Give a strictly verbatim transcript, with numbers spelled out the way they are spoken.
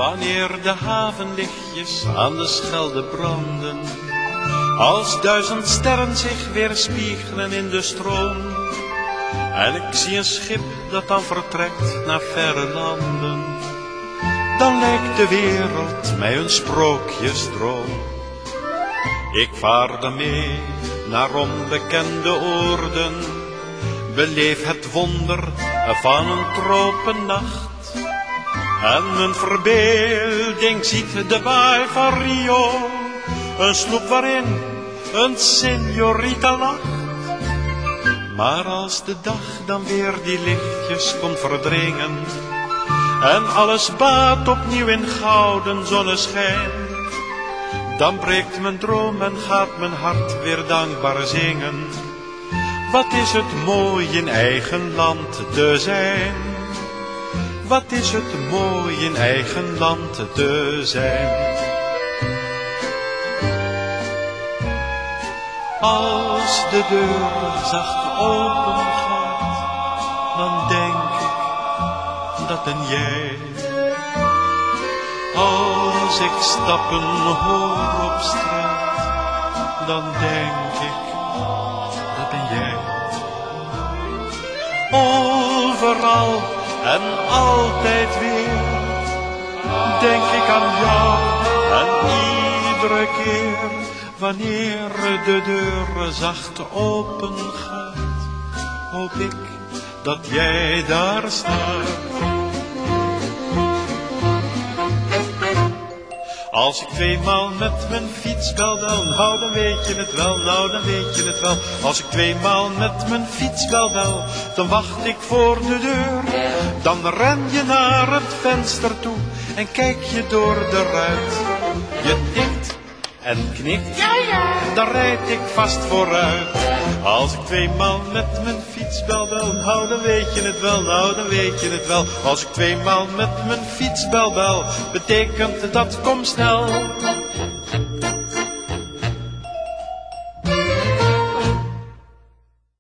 Wanneer de havenlichtjes aan de Schelde branden, als duizend sterren zich weerspiegelen in de stroom, en ik zie een schip dat dan vertrekt naar verre landen, dan lijkt de wereld mij een sprookjesdroom. Ik vaar daarmee naar onbekende oorden, beleef het wonder van een tropennacht. En mijn verbeelding ziet de baai van Rio, een sloep waarin een señorita lacht. Maar als de dag dan weer die lichtjes komt verdringen, en alles baat opnieuw in gouden zonneschijn, dan breekt mijn droom en gaat mijn hart weer dankbaar zingen. Wat is het mooi in eigen land te zijn. Wat is het mooi in eigen land te zijn. Als de deur zacht open gaat, dan denk ik, dat ben jij. Als ik stappen hoor op straat, dan denk ik, dat ben jij. Overal en altijd weer denk ik aan jou, en iedere keer wanneer de deur zacht open gaat, hoop ik dat jij daar staat. Als ik tweemaal met mijn fiets bel, dan hou dan weet je het wel, nou dan weet je het wel. Als ik tweemaal met mijn fiets bel bel, dan wacht ik voor de deur. Dan ren je naar het venster toe en kijk je door de ruit. Je tikt en knikt, ja, ja. Dan rijd ik vast vooruit. Als ik tweemaal met mijn fiets bel bel, nou dan weet je het wel, nou dan weet je het wel. Als ik tweemaal met mijn fiets bel bel, betekent dat kom snel.